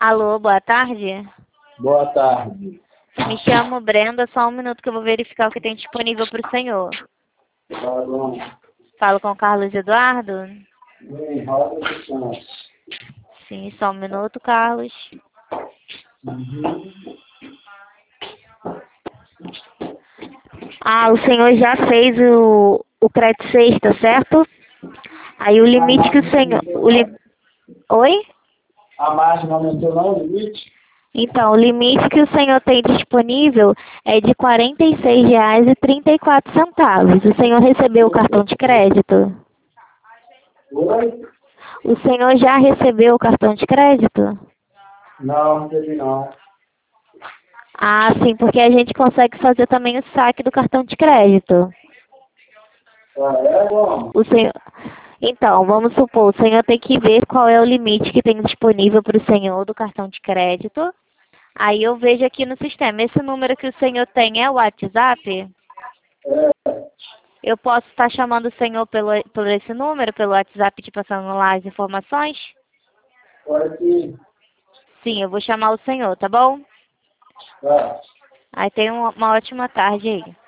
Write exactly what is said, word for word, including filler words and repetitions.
Alô, boa tarde. Boa tarde. Me chamo Brenda, só um minuto que eu vou verificar o que tem disponível para o senhor. Tá bom. Falo com o Carlos Eduardo? Bem, roda do chão. Sim, só um minuto, Carlos. Uhum. Ah, o senhor já fez o, o crédito sexta, certo? Aí o limite que o senhor... O li... Oi? A margem não aumentou não, o limite? Então, o limite que o senhor tem disponível é de quarenta e seis reais e trinta e quatro centavos. O senhor recebeu o cartão de crédito? Oi? O senhor já recebeu o cartão de crédito? Não, não teve não. Ah, sim, porque a gente consegue fazer também o saque do cartão de crédito. Ah, é bom. O senhor... Então, vamos supor, o senhor tem que ver qual é o limite que tem disponível para o senhor do cartão de crédito. Aí eu vejo aqui no sistema, esse número que o senhor tem é o WhatsApp? É, Eu posso estar chamando o senhor pelo, por esse número, pelo WhatsApp, te passando lá as informações? pode sim. Sim, eu vou chamar o senhor, tá bom? Tá. Aí tenha uma, uma ótima tarde aí.